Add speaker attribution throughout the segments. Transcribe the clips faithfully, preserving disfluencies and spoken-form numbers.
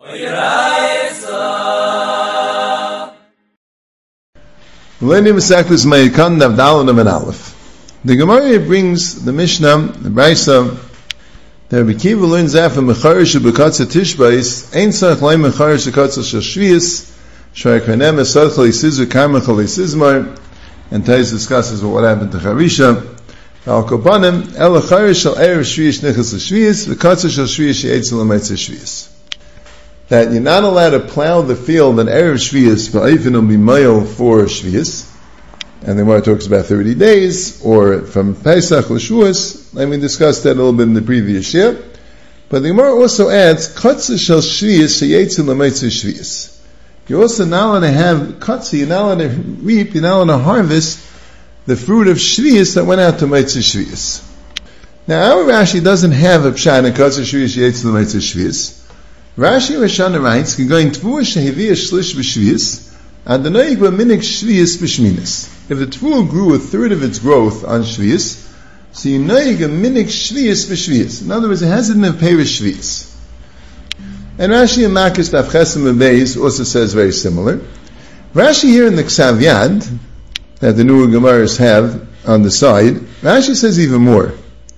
Speaker 1: Leni Mesaklis Me'ikan Navdalanam and Aleph. The Gemara brings the Mishnah, the Brisa, that Rabbi Kiva learns after Mecharish B'Katza Tishbais, Ein Tzarech Leim Mecharish B'Katza Shashvias, Shvar Kanem Esad Chali Sizr Karma Chali Sizmar, and Tais discusses what happened to Charisha. Al Kopanim, El Charish Shal Erev Shvias Nechas Shvias, B'Katza Shashvias She'etzel Ametz Shvias. That you're not allowed to plow the field on Erev Shvias, V'Eifin will be mile for Shvias. And the Gemara talks about thirty days, or from Pesach L'Shuas, and we discussed that a little bit in the previous year. But the Gemara also adds, Katzah shel Shvias she'yetzil l'meitzah Shvias. You're also not allowed to have Katzah, you're not allowed to reap, you're not allowed to harvest the fruit of Shvias that went out to Meitzah Shvias. Now our Rashi doesn't have a pshat in Katzah Shvias she'yetzil l'meitzah Shvias. Rashi Rishana writes, going Tvua shehivia shlish b'Shvias, Adonai gva minik Shvias b'Shminis. If the Tvua grew a third of its growth on Shvias, so you know you get minik Shvias b'Shvias. In other words, it has it in a Perish Shvias. And Rashi and Makis Daf Chesem and Beis also says very similar. Rashi here in the Ksav Yad, that the newer Gemaras have on the side, Rashi says even more.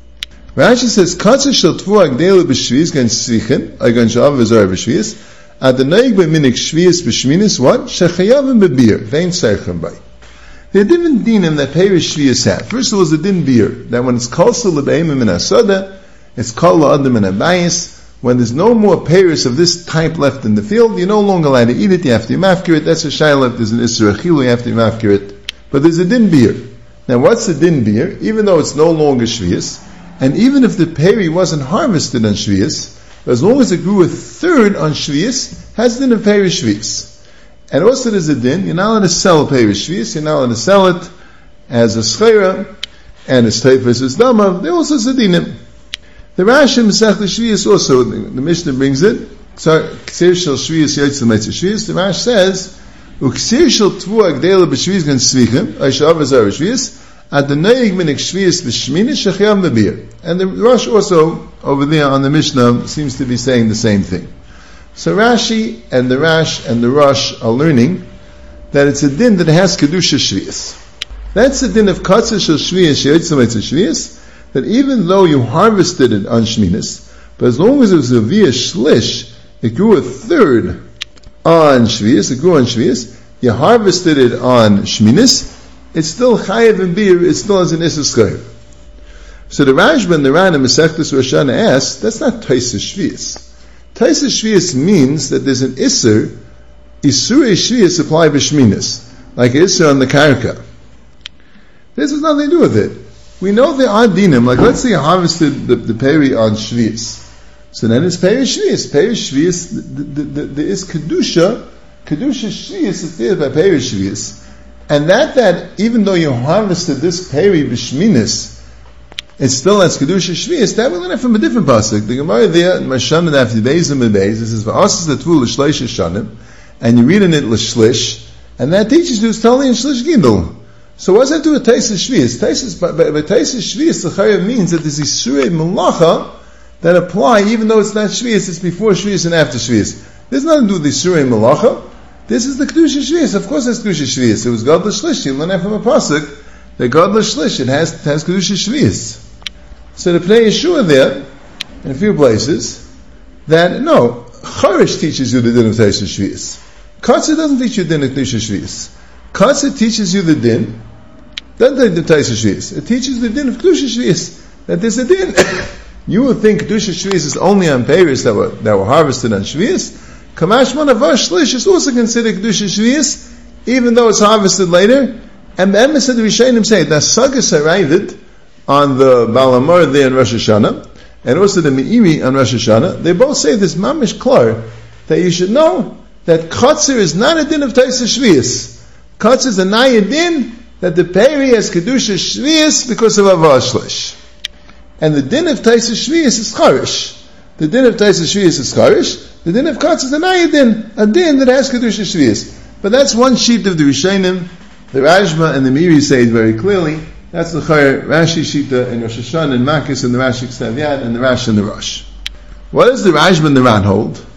Speaker 1: Rashi says, Katzah shel Tvua agdela b'Shvias gan Svichen, agan shav v'zor b'Shvias, Adonai gva minik Shvias b'Shminis, what? Shechayavim b'bir, vein tzarchem bay. There are different dinim that Perish Shvias have. First of all, is the din beer, that when it's kol l'beimim in asada, it's kol la'adam in abayis. When there's no more Perish of this type left in the field, you're no longer allowed to eat it, you have to mafkir it. That's a shayla. There's an isra achilu, you have to mafkir it. But there's a din beer. Now what's the din beer? Even though it's no longer Shvias, and even if the peri wasn't harvested on Shvias, as long as it grew a third on Shvias, has din of peri Shvias. And also there's a din, you're not allowed to sell peri Shvias, you're not allowed to sell it as a schera, and as teifas as dama, there also is a dinim. The Rashi Masech Shvias also, the, the Mishnah brings it, Ksir shel Shvias Yotze Meitzah Shvias, the Rashi says, Uksir shel Tvua agdela b'Shvias gan Svichem, Aishav Azar Shvias, Adonai minik Shvias b'Shminis Shechayam b'Bir. And the Rosh also, over there on the Mishnah, seems to be saying the same thing. So Rashi and the Rash and the Rosh are learning that it's a din that has Kedusha Shvias. That's the din of Katzah shel Shvias She'etzil Meitzah Shvias, that even though you harvested it on Shminis, but as long as it was a via Shlish, it grew a third on Shvias, it grew on Shvias, you harvested it on Shminis, it's still Chayev and Bir, it still has an Issus Chayev. So the Rashba and the Ran and Masechtas Rosh Hashanah asks, that's not Taisa Shvias. Taisa Shvias means that there's an Isser, Isurei Shvias apply b'Shminis, like Isser on the Karka. This has nothing to do with it. We know there are dinim, like let's say you harvested the, the peri on Shvias. So then it's peri Shvias. Peri Shvias, there is Kedusha, Kedusha Shvias is there by peri Shvias. And that, that, even though you harvested this peri b'Shminis, it still has Kedusha Shvias, that we learn it from a different pasuk. The Gemara there, Mashana after Beis and Beis, it says, V'asas l'tvu l'shleish shanim, and you read in it l'shlish, and that teaches you it's totally in shlish gidol. So what does that do with Taisus Shvias? Taisus, but, but, but Taisus Shvias, the Chayav means that there's Isurei Melacha that apply, even though it's not Shvias, it's before Shvias and after Shvias. There's nothing to do with the Isurei Melacha. This is the Kedusha Shvias. Of course it's Kedusha Shvias. It was God L'Shlish. You learn that from a pasuk, that God L'Shlish, it has, it has Kedusha Shvias. So the Pnei Yeshua there, in a few places, that, no, Charish teaches you the din of Taisus Shvias. Katzah doesn't teach you the din of Kedusha Shvias. Katzah teaches you the din, doesn't take the Taisus Shvias. It teaches the din of Kedusha Shvias. That there's a din. You would think Kedusha Shvias is only on peiros that were, that were harvested on Shvias. Kamash Manavar Shlish is also considered Kedusha Shvias, even though it's harvested later. And the Emes of the Rishonim say that Sagas arrived on the Balamar there in Rosh Hashanah, and also the Meiri on Rosh Hashanah. They both say this mamish klar, that you should know that Katzir is not a din of Taisus Shvias. Katzir is a naya din that the peri has Kedusha Shvias because of Avar Shlish. And the din of Taisus Shvias is Charish. The din of Taisus Shvias is Charish. The din of Katzir is a naya din, a din that has Kedusha Shvias. But that's one sheet of the Rishonim. The Rashba and the Meiri say it very clearly. That's the Chayr, Rashi Shita, and Rosh Hashanah, and Makis, and the Rashi Ksav Yad, and the Rash and the Rosh. What does the Rashba and the Ran hold?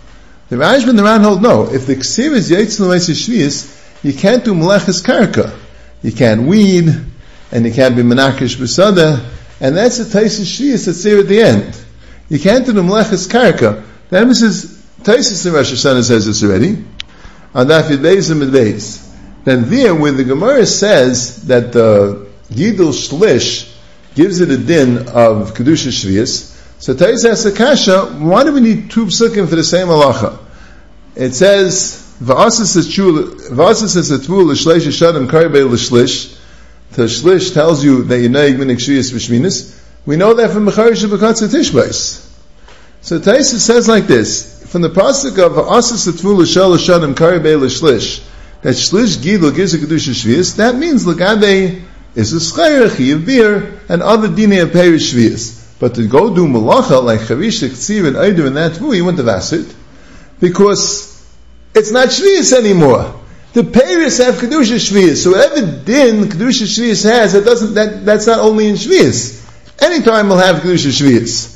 Speaker 1: The Rashba and the Ran hold no. If the ksir is Yaitz L'Maisa Shvius, you can't do Melechus Karka. You can't weed, and you can't be Menakish B'Sada, and that's the Taisus Shvius that's there at the end. You can't do the Melechus Karka. The emphasis, Taisus in Rosh Hashanah says this already, on Daf Yud and Beis. Then there, when the Gemara says that the Gidul Shlish gives it a din of Kedusha Shvius, so Taisus asks the Kasha, why do we need two psukim for the same halacha? It says, V'asas is a tvul l'shleish shadim karibei l'shlish. The shlish tells you that you're naig minik shviyas v'shminis. We know that from Mecharish B'katz Tishbais. So Taisus says like this, from the pasuk of V'asas a tvul l'shleish shadim karibei l'shlish, that shlish gidul gives a kedusha shviyas, that means l'gadei is a schayr, chiyav beer, and other dinei of perish shviyas. But to go do malacha like Chavish, Ktziv, and Eidu and that tvul, you wouldn't have asked it, because it's not Shvius anymore. The Peiris have Kedusha Shvius. So whatever din Kedusha Shvius has, that doesn't, that, that's not only in Shvius. Anytime we'll have Kedusha Shvius.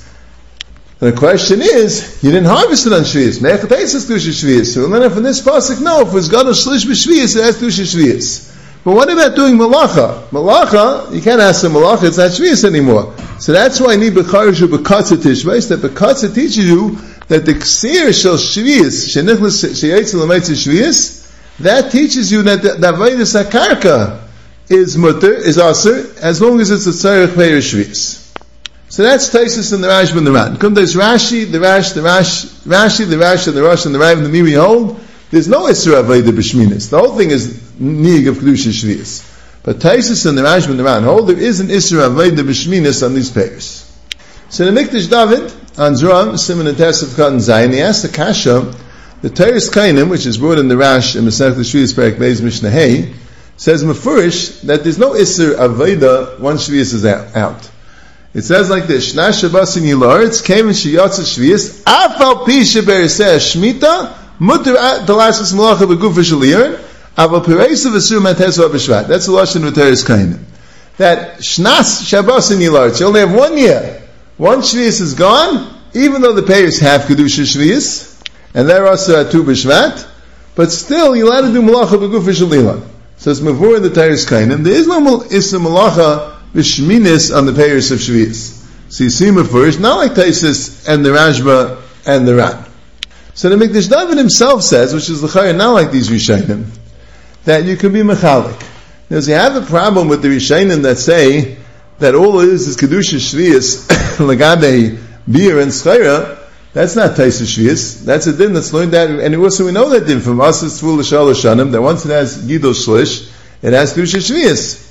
Speaker 1: And the question is, you didn't harvest it on Shvius. Me'echateis is Kedusha Shvius. So we'll learn from this pasuk, no, if it's got a Shlish B'Shvius, it has Kedusha Shvius. But what about doing Malacha? Malacha, you can't ask the Malacha, it's not Shvius anymore. So that's why I need B'charishu B'katza Tishbais, that B'katza teaches you that the ksir shel shvius, shenichlas sheyetz l'meitz shvius, that teaches you that the avodas hakarka is mutter, is aser, as long as it's a tzarech peir shvius. So that's Taisus and the Rashba and the Ran. Come to this Rashi, the Rash, the Rash, Rashi, the Rash, and the Rosh, and the Rav, and the Miri hold, there's no isra avodah b'shminis. The whole thing is niig of kedusha shvius. But Taisus and the Rashba and the Ran hold, there is an isra avodah b'shminis on these pairs. So the Mikdash David, on Zram, Simon and Tess of Cotton Zayin, he asked the Kasha, the Teres Kainim, which is brought in the Rash in Masech Shvius Perek Beis Mishnah Hey, says Mefurish that there's no Isser Aveda once Shvius is out. It says like this, Shna Shabbos in Yilaretz, came in Shiyatz Shvius, Afal Pi Shebereseh Shmita, Mutter Talasis Malacha Begufa Shalirin, Aval Pereisa Vesur Matesva B'Shvat. That's the Lashon of Teres Kainim. That Shnas Shabbos in Yilaretz, you only have one year. Once Shvius is gone, even though the payers have Kedusha Shvius, and they're also at Tu B'Shvat, but still you're allowed to do Malacha B'Gufa Shalilan. So it's Mavur in the Teres Kainim. There is no Issa Malacha B'Shminis on the payers of Shvius. So you see Mavur, not like Taisus and the Rashba and the Ran. So the Mikdash David himself says, which is l'chayr not like these Rishayim, that you can be Mechalik. Now, you have a problem with the Rishayim that say that all it is is Kedusha Shvius, Lagade, beer and Schayra, that's not Taisa Shvius, that's a din that's learned that, and also we know that din from us is Tvul L'Shal L'Shanim, that once it has Gidol Shlish, it has Kedusha Shvius.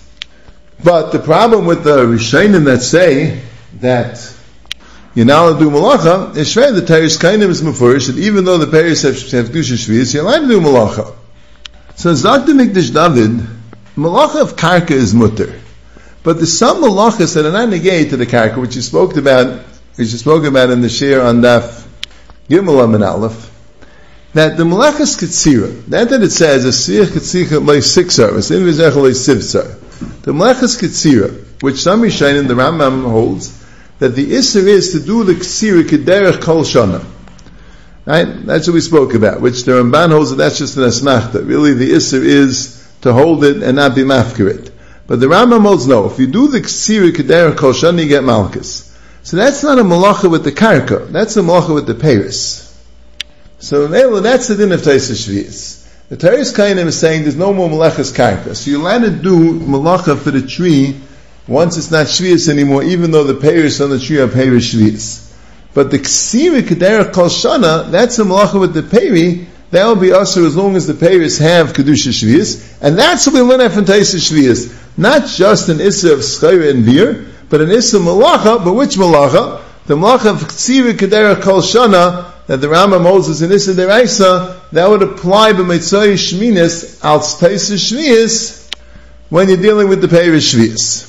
Speaker 1: But the problem with the Rishayim that say that you're not allowed to do Malacha, is shvei, the Teres Kainim is Mefurish, that even though the Peres have, have Kedusha Shvius, you're allowed to do Malacha. So as Doctor Mikdash David, Malacha of Karka is mutter. But there's some malachas that are not negated to the karka, which you spoke about, which you spoke about in the shir on Daf Gimel and Aleph, that the malachas katsira, that that it says, asir katsira lei siksar, asir v'zech lei sivsar. The malachas katsira, which some Rishonim, the Rambam holds, that the isser is to do the katsira kederech kol shana. Right? That's what we spoke about, which the Ramban holds that that's just an asmachta. Really the isser is to hold it and not be mafkirit. But the Rambam holds no. If you do the ksiri kedera kol shana, you get malchus. So that's not a malacha with the karka. That's a malacha with the peiris. So that's the din of Taisa Shvius. The Teres Kainim is saying there's no more malachas karka. So you're allowed to do malacha for the tree once it's not Shvius anymore, even though the peiris on the tree are peiris Shvius. But the ksiri kedera kol shana, that's a malacha with the peiri. That will be usher as long as the peiris have kedusha shvius, and that's what we learn from Taisa Shvius. Not just an issa of schayra and beer, but an issa malacha. But which malacha? The malacha of ksiri kedera kol shana that the Rambam Moses in issa deraisa, that would apply b'meitzay shminis al Taisa Shvius when you're dealing with the peiris shvius.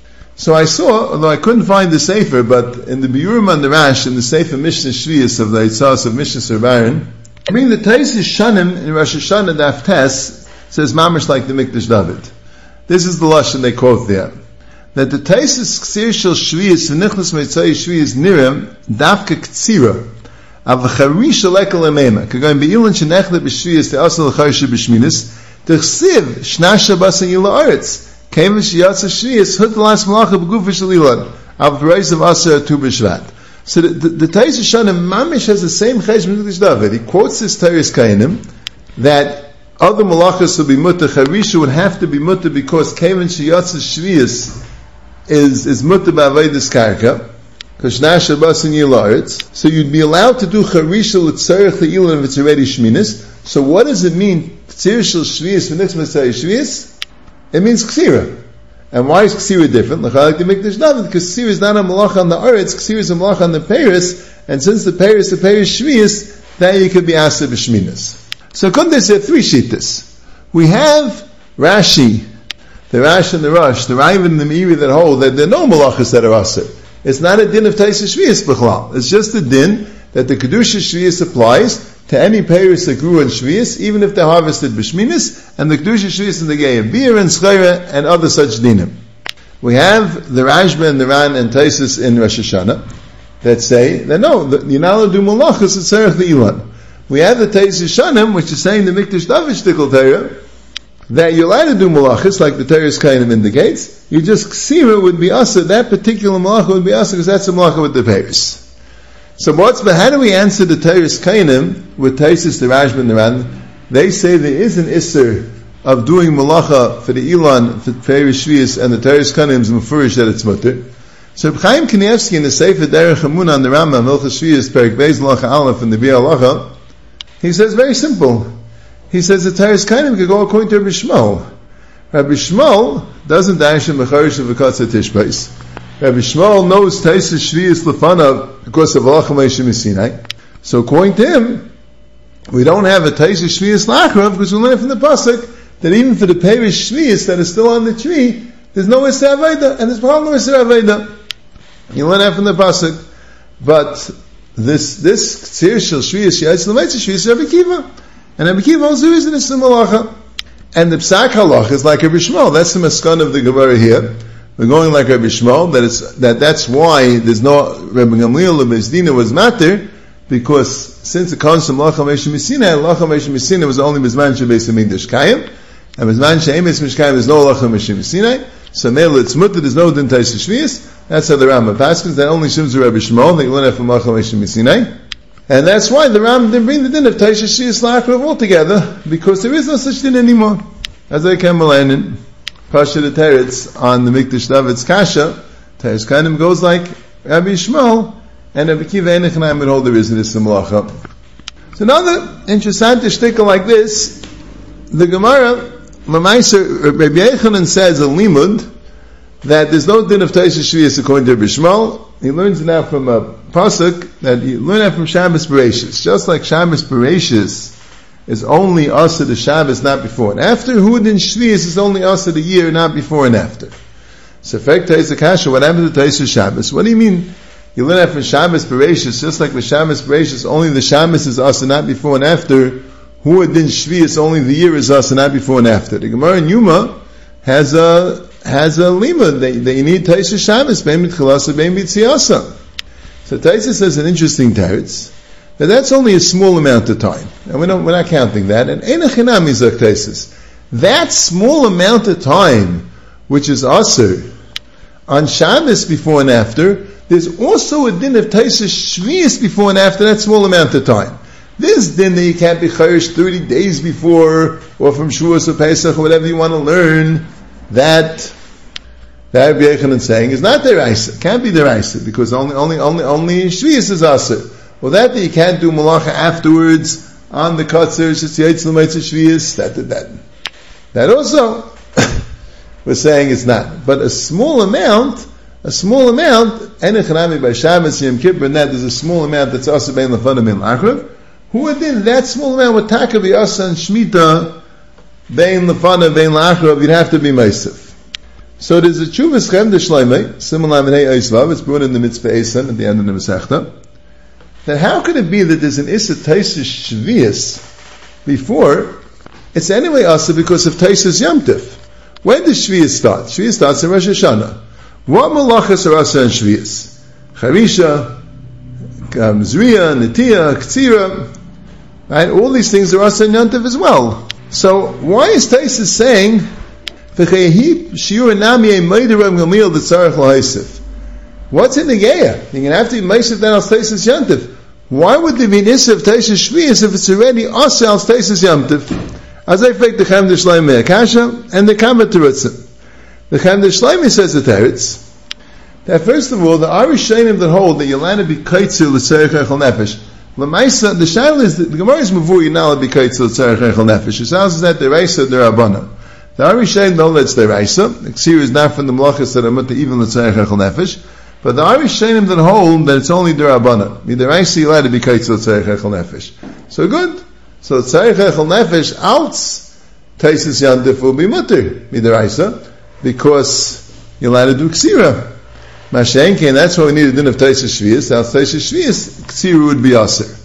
Speaker 1: So I saw, although I couldn't find the sefer, but in the Biurim and the Rash, in the sefer Mishnah Shvius of the Eitzas of Mishnah Serbaran, I mean, the Taisa Shanim in Rosh Hashanah Daf Tes says mamish like the Mikdash David. This is the lashon they quote there. That the Taisa Ksir Shel Shvius v'nichlas meitzay Shvius nirem dafka ktsira Avacharisha lekel emema. Kagoin be'ilan shenechle b'shviyas te'asal l'charisha b'shminis. T'chsiv shna Shabbos and yila aretz. Kevin shiyatza shviyas hut l'as malacha b'gufa shalilan. Av b'reis of asar tu b'shvat. So the, the, the Teis Hashanim Mamish has the same cheshbon Mikdash David. He quotes this Teres Kainim that other malachas will be mutter. Charisha would have to be mutter because Kevin shiyatza shviyas is is mutter b'avedas karka. So you'd be allowed to do charisha l'tzarech le'ilan if it's already shminis. So what does it mean? K'tzir shel shvius v'nitzvah tzarech shvius? It means k'tzira. And why is k'tzira different? Like the Mikdash David, because k'tzira is not a malach on the aretz, k'tzira is a malach on the peiris, and since the peiris the peiris shvius, then you could be asked b'shminis. So Kundes there are three shittas. We have Rashi, the Rash and the Rosh, the Rav and the Meiri that hold that there are no malachas that are asir. It's not a din of Taisa Shvius B'chlal. It's just a din that the Kedusha Shvius applies to any payers that grew in Shvius, even if they harvested B'shminis, and the Kedusha Shvius in the Geya, beer and Schreira, and other such dinim. We have the Rashba and the Ran and Taisus in Rosh Hashanah that say that no, the, you're not allowed to do Malachas at Tzarech Le'ilan. We have the Taisus Shanim, which is saying the Mikdash David Shtikl Torah, that you're allowed to do malachas, like the Teres Kainim indicates. You just ksira would be asa. That particular malacha would be asa because that's a malacha with the peiris. So what's but how do we answer the Teres Kainim with Taisus, the Rashba, and the Ran? They say there is an isser of doing malacha for the Ilan, for peiris shvius, and the Teres Kainim is mufurish that it's mutter. So Reb Chaim Kanievsky in the Sefer Derech Hamunah on the Rambam, Hilchos Shvius, Perek Beis Malacha Aleph, and the Biur Halacha, he says very simple. He says the Teres Kainim could go according to Rabbi Shmuel. Rabbi Shmuel doesn't dash in Mecharish of V'katza Tishbais. Rabbi Shmuel knows Taisus Shvius Lefana because of Halacha Moshe Sinai. So according to him, we don't have a Taisus Shvius Lachrav because we learn from the pasuk that even for the Perish Shvius that is still on the tree, there's no Isser Aveda, and there's probably no Isser Aveda. You learn that from the pasuk. But this this Tzir Shel Shvius Yaitz L'Meitz Shvius Rabbi Kiva. And Rabbi Kiva also is in the malacha. And the Psak Halach is like Rabbi Shmuel. That's the Maskan of the Gemara here. We're going like Rabbi Shmuel, that it's, that that's why there's no, Rabbi Gamliel of Bezdina was matter, because since it comes from Lacha Moshe Misina, Lacha Moshe Misina was only Mizman Shebeis HaMikdash Kayim, and Mizman She'em Beis HaMikdash Kayim there's no Lacha Moshe Misina, so Mele it's mutter, there's no Din Taisus Shvius. That's how the Rambam passes, that only Shim's Rabbi Shmuel, they learn it from Lacha Moshe Misina. And that's why the Ram didn't bring the din of Taisha Shvius Lachrav altogether, because there is no such din anymore. As I came in Pasha the Teretz on the Mikdash David's Kasha, Teretz Kainim goes like Rabbi Shmuel, and Rabbi Kiva Einachnaim would hold there is this malacha. So another interesting shtickle like this, the Gemara, Mamaiser, Rabbi Yechanan says a limud, that there's no din of Taisha Shvius according to Rabbi Shmuel. He learns it now from a pasuk that he learned that from Shabbos Bereshis. Just like Shabbos Bereshis is only asa the Shabbos, not before and after. Hud in Shvius is only asa the year, not before and after. So, effect Taisa Kasha, what happened to Taisa Shabbos? What do you mean? You learn that from Shabbos Bereshis, just like the Shabbos Bereshis, only the Shabbos is asa, not before and after. Hud in Shvius, only the year is asa, not before and after. The Gemara in Yuma has a has a lima. They, they need Taisa Shabbos, bein mitchalasa, bein mitziasa. So Taisa says an interesting teretz, that that's only a small amount of time. And we don't, we're not counting that. And Einachinam is like Taisa. That small amount of time, which is Asr, on Shabbos before and after, there's also a din of Taisa Shvius before and after that small amount of time. This din that you can't be chayish thirty days before, or from Shavuos or Pesach, or whatever you want to learn, that that Rabbi Yechanan is saying is not deraisa. Can't be deraisa because only only only only Shvius is aser. Well, that that you can't do malacha afterwards on the katzers, it's yaitz l'maitz Shvius. That that that also we're saying it's not. But a small amount, a small amount, enechanami by Shabbos Yom Kippur, and that there's a small amount that's aser bein lefanim in lachrav. Who would then that small amount would taka be aser and shmita bein lefanim bein lachrav? You'd have to be meisif. So there's a Chuvas Chem de Shleimei, similar to Hey Eisvav, it's brought in the Mitzvah Eisen at the end of the Masechta, that how could it be that there's an Issa Taisa Shvius before? It's anyway Asa because of Taisa's Yom Tif. When does Shvius start? Shvius starts in Rosh Hashanah. What malachas are Asa and Shvius? Charisha, um, Zriya, Netiya, Ktsira, right? All these things are Asa and Yantiv as well. So why is Taisus saying, what's in the Geya? You're going to have to be Meisif then as Taisus Yantiv. Why would there be an Issa of Taisus Shvius if it's already Asa as Taisus Yantiv? As I fake the Chem de Shloimeh Akasha and the Kamat Terutzim. The Chem de Shloimeh says the Teretz that first of all, the Irish Shainim that hold that you're allowed to be Kaitzu l'Tzarech Echel Nefesh. L'maisa, the Shail is that the Gemara is Mavur, you're not allowed to be Kaitzu l'Tzarech Echel Nefesh. It sounds that the Reisa, the Rabbana. The Irish Shainim know that's the Reisa. The Ksir is not from the Melachas that are mutter even l'Tzarech Echel Nefesh. But the Irish Shainim that hold that it's only the Rabbana. The Reisa, you're allowed to be Kaitzu l'Tzarech Echel Nefesh. So good. So Tzarech Echel Nefesh, outs, Taisus Yantif will be mutter, Midaisa, because you're allowed to do Ksira. Mashenke, and that's why we need a din of Taisus Shvius. Now, Taisus Shvius, Ksiru would be Aser.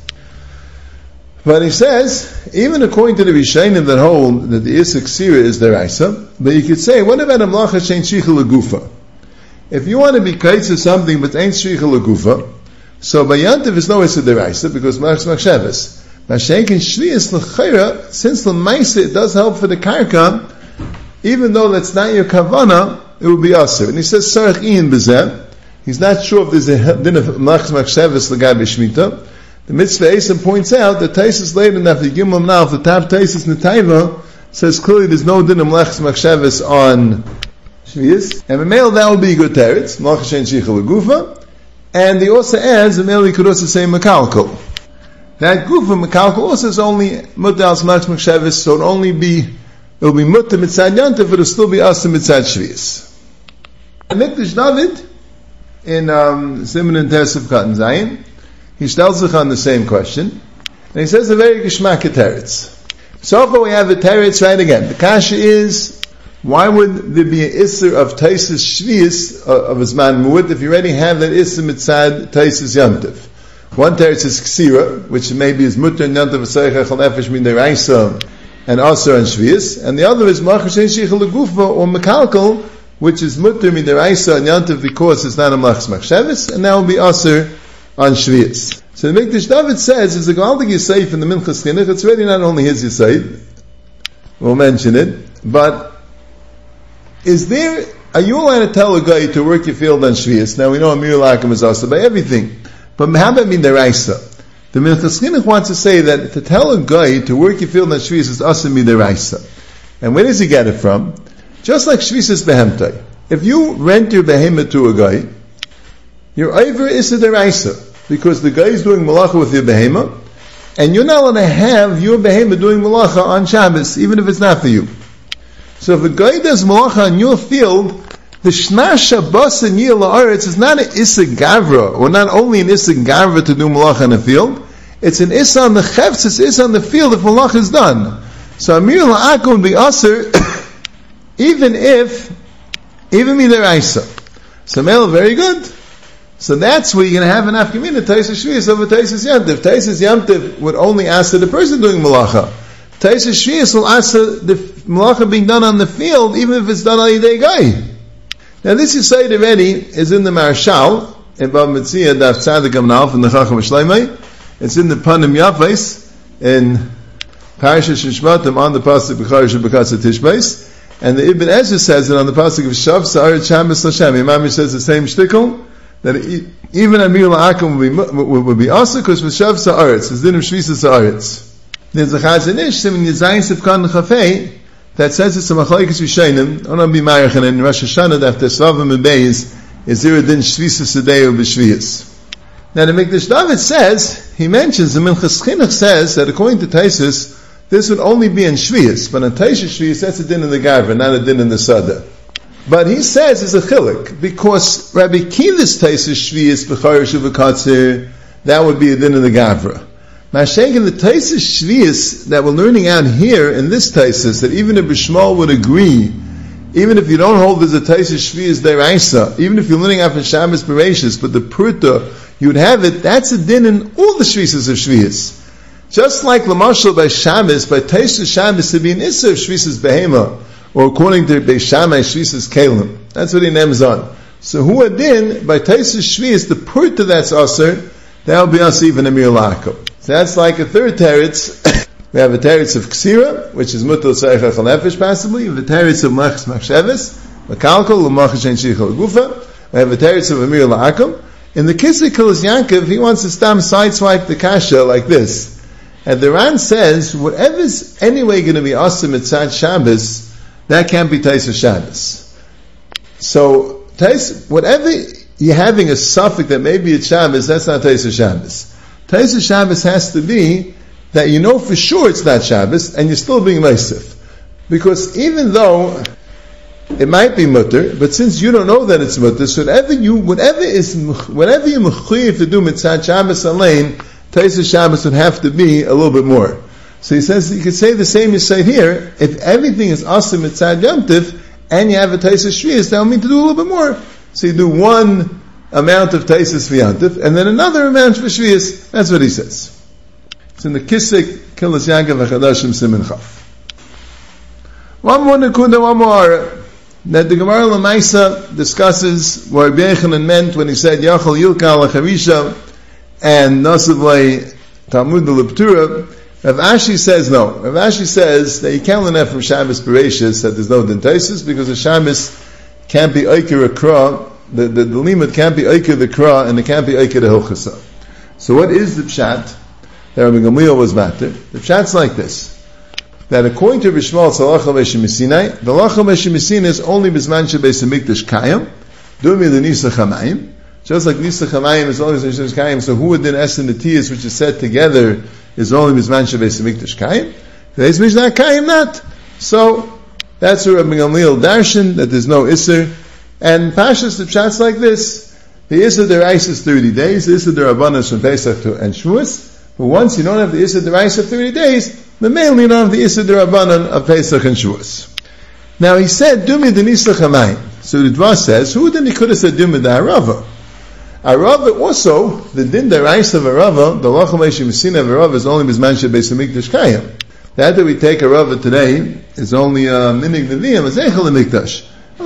Speaker 1: But he says, even according to the Rishayim that hold that the Issa Ksira is Deraisa, but you could say, what about a Mlacha Shein Shricha Lagufa? If you want to be Kaitz of something but ain't Shricha Lagufa, so by Yantiv is no Issa Deraisa, because Machs Machsheves. Mashenke Shvius L'chaira, since L'maisa it does help for the Karka, even though that's not your Kavana, it will be Aser. And he says, Sarach Ian Bezeh. He's not sure if there's a din of Machs Machsheves L'gad B'Shmita. The Mitzvah Esim points out that Taisus later in the Gimel now, the top Taisus Netaiva, says clearly there's no din of Machs Machsheves on Shvius. And the male that will be a good teretz, Machs Shein Shricha L'gufa. And he also adds, the male he could also say Mekalkal. That Gufa Mekalkal also is only Mutter Machs Machsheves, so it'll only be, it'll be Mutter Mitzad Yantiv, but it'll still be Asa Mitzad Shvius. Mikdash David, in um, Simon and Teres of Cotton Zion, he stells sich on the same question, and he says a very geschmack teretz. So far we have a teretz right again. The kasha is, why would there be an isser of Taisus Shvius uh, of his man Mu'ud if you already have that isser mitzad Taisus Yantiv? One teretz is Ksira, which maybe is Mutter and Yantiv V'Seich Echel Nefesh Min Deraisa and Asar and Shvius, and the other is Machar Shein Shricha L'gufa or Mekalkal, which is Mutter Min Deraisa and Yantiv because it's not a Machs Machsheves, and that will be Asar on Shvius. So the Mikdash David says, it's a Gewaldig Yisayf in the Minchas Chinuch, it's really not only his Yisayf, we'll mention it, but is there, are you allowed to tell a guy to work your field on Shvius? Now we know Amir Lakim is Asa by everything, but how about Min Deraisa? The Minchas Chinuch wants to say that to tell a guy to work your field on Shvius is Asa Min Deraisa. And where does he get it from? Just like Shvius is Behemtai. If you rent your behemoth to a guy, your Iver is a Deraisa, because the guy is doing malacha with your behemoth, and you're not allowed to have your behemoth doing malacha on Shabbos, even if it's not for you. So if a guy does malacha on your field, the Shna Shabbos and Yil La'aretz is not an Issa Gavra, or not only an Issa Gavra to do malacha in the field, it's an Issa on the Chefs, it's Issa on the field if malacha is done. So Amir La'akum would be Aser, even if, even Midaraisa. So Mel, very good. So that's where you're going to have an afkamina Taisus Shvius over Taisus Yantiv. Taisus Yantiv would only ask the person doing malacha. Taisus Shvius will ask the malacha being done on the field, even if it's done on a day guy. Now this you say already is in the Marshal in Bab Metzia Daf Tzadik Amnal from the Chacham Shleimei. It's in the Panim Yafais in Parashat Shishmatim on the pasuk B'charish B'katz Tishbeis, and the Ibn Ezra says it on the pasuk of Shav Sa'aret Shabbos Lashem. Imam says the same shtickle, that even Amir La'akim would be, would, would be also because with Shav Sa'aretz, it's din of Shvisa Sa'aretz. There's a Chazon Ish, Simin Yizayin Sivkan Chafei, that says it's a Machlokes Rishonim, I don't be Marichan, in Rosh Hashanah, after Svavim and Beis, is there a din Shvisa Sadeo B'Shvius. Now the Mikdash David says, he mentions, the Minchas Chinuch says, that according to Taisus, this would only be in Shvius, but in Taisus Shvius, that's a din in the Gavra, not a din in the Sada. But he says it's a chilik, because Rabbi Kila's Taisus Shvius b'charish u'v'katzir, that would be a din in the Gavra. Mashenk in the Taisus Shvius that we're learning out here in this Taisus, that even if Bishmal would agree, even if you don't hold there's a Taisus Shvius deraisa, even if you're learning out from Shabbos Bereshis, but the Purta, you'd have it, that's a din in all the Shvius of Shvius. Just like Lamashal by Shabbos, by Taisus Shabbos to be an Issa of Shvius Behema, or according to Beis Shammai, Shvius Kalim. That's what he names on. So who adin by Taisus Shvius, the Purta that's Aser, that would be us even a mir la'akum. So that's like a third teretz. We have a teretz of ksira, which is mutal tzarech achal nefesh possibly. We have a teretz of machs machsheves, makalkol, l'machas shein shichol gufa. We have a teretz of amir la'akum. In the Kisei Kilas Yankov, he wants to stam sideswipe the kasha like this. And the Ran says, whatever's anyway going to be awesome at Tzad Shabbos, that can't be Taisa Shabbos. So, tais, whatever you're having a suffix that may be at Shabbos, that's not Taisa Shabbos. Taisa Shabbos has to be that you know for sure it's not Shabbos, and you're still being Meisif. Because even though it might be mutter, but since you don't know that it's mutter, so whatever you, whatever is, whatever you're mechuyev to do mitzad Shabbos alein, Taisa Shabbos would have to be a little bit more. So he says you could say the same you say here. If everything is awesome mitzad Yom Tiv, and you have a Taisa Shvius, that would mean to do a little bit more. So you do one amount of Taisas for Yom Tiv, and then another amount for Shvius. That's what he says. It's in the Kisei Kilas Yankov HaChadashim Siman Chaf. One more nekuda, one more. That the Gemara Lamaisa discusses what Rabbi Yochanan meant when he said Yachal Yilka Lacharisha and Nasavlei Talmud L'Leptura. Rav Ashi says no. Rav Ashi says that you can't learn that from Shabbos Bereshis, that there's no dentaisis, because the Shabbos can't be Oikir a Kra, the, the, the limit can't be Oikir the Kra, and it can't be Oikir the Hilchasa. So what is the Pshat that Rabbi Gamliel was matter? The Pshat's like this. That according to Bishmal Tzalacha Meshimisinai, the Lacha Meshimisinai is only Bizman Shebeis HaMikdash Kayam, Dumi the Nisa Chamayim, just like Nisa Chamayim is only Nisa Kayim, so who would then Essen the Tiyas, which is said together, is only Bizman Shebeis HaMikdash Kayim? Today's Mishnah Kayim not. So, that's where Rabbi Gamliel darshan, that there's no Isser, and Pashas the Pshat's like this, the Isser Derais is thirty days, the Isser Derabanan from Pesach to and Shavuos, but once you don't have the Isser Derais of thirty days, the mainly you don't have the Issa D'Rabbanan of Pesach and Shavuos. Now he said, Dumi Denisa Chamayim. So the Dvar says, who then he could have said Dumi the Arava? Arava also, the Din D'Rais of Arava, the Lacham Eish Messina of Arava is only Bizman Shebeis HaMikdash Kayim. That that we take Arava today is only a Minig Nevi'im, a Zeichel HaMikdash.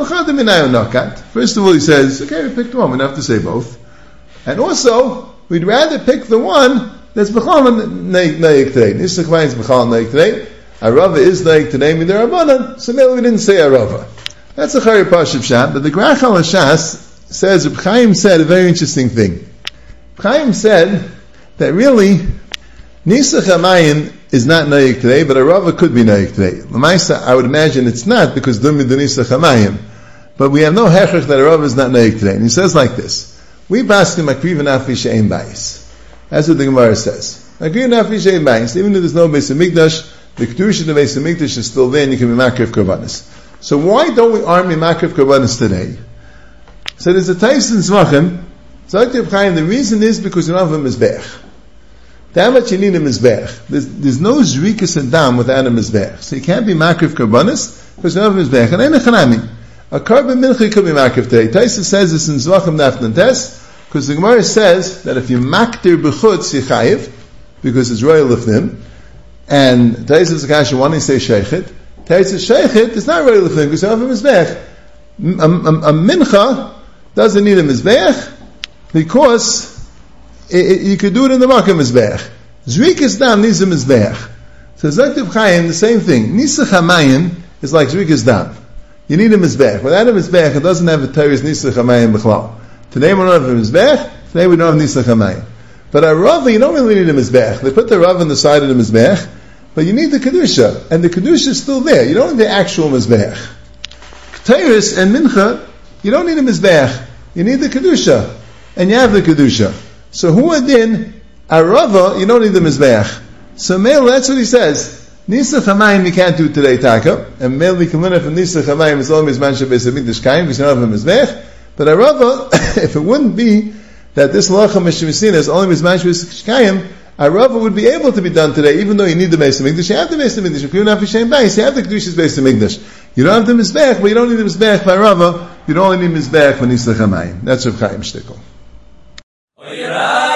Speaker 1: First of all he says, okay, we picked one, we don't have to say both. And also, we'd rather pick the one that's B'chal Naik today. Nisa Chamayim is B'chal Naik today. Arava is Naik today, Midar Rabbanan, so maybe we didn't say Arava. That's a Chari Pashup Shat, but the Grach HaLashas says, Reb Chaim said a very interesting thing. Reb Chaim said that really, Nisa Chamayim is not Naik today, but Arava could be Naik today. L'maisa, I would imagine it's not, because Dumi the Nisa Chamayim. But we have no hechach that Arava is not Naik today. And he says like this, we pass him Akriv and Afi She'en Bayis. That's what the Gemara says. Even though there's no Beis HaMikdash, the Kedusha of the Beis HaMikdash is still there and you can be Makriv Korbanos. So why don't we arm Makriv Korbanos today? So there's a Tais in Zvachim, the reason is because you don't have a Mizbech. That much you need a Mizbech. There's, there's no Zrikas and Dam without a Mizbech. So you can't be Makriv Korbanos because you don't have a Mizbech. And ain't a Chanami. A Korban Mincha could be Makriv today. Tais says this in Zvachim Nafnan Tes, because the Gemara says that if you maktir b'chutz yichayiv, because it's royal lifnim, and Taisa Zakasha wanting to say sheichet, Taisa sheichet is not royal lifnim because you have a mizbech. A, a, a mincha doesn't need a mizbech because it, it, you could do it in the makkah mizbech. Zrikas dam needs a mizbech. So Zaktiv Chaim, the same thing. Nisa Chamayim is like Zrikas dam. You need a mizbech. Without a mizbech, it doesn't have a Torah's Nisa Chamayim b'chlal. Today we don't have a Mizbech, today we don't have Nisa Chamayim. But a Rav, you don't really need a Mizbech. They put the Rav on the side of the Mizbech, but you need the Kedusha. And the Kedusha is still there. You don't need the actual Mizbech. Keteiris and Mincha, you don't need a Mizbech. You need the Kedusha. And you have the Kedusha. So who adin, a Rava, you don't need the Mizbech. So Meil, that's what he says. Nisa Chamayim you can't do today, Taka. And Meil, we can learn from Nisa Chamayim is only Mizman Shebeis HaMikdash Kayim, because you don't have a Mizbech. But a Rava, if it wouldn't be that this Lacha Meshimisin is only Mizman Shebeis Kayim, a Rava would be able to be done today, even though you need the Beis HaMikdash. You have the Beis HaMikdash. If you don't have Hashem Bayis, you have the Kedushas Beis HaMikdash. You don't have the Mizbech, but you don't need the Mizbech by Rava. You don't only need Mizbech for Nisa Chamayim. That's Reb Chaim Shtickle.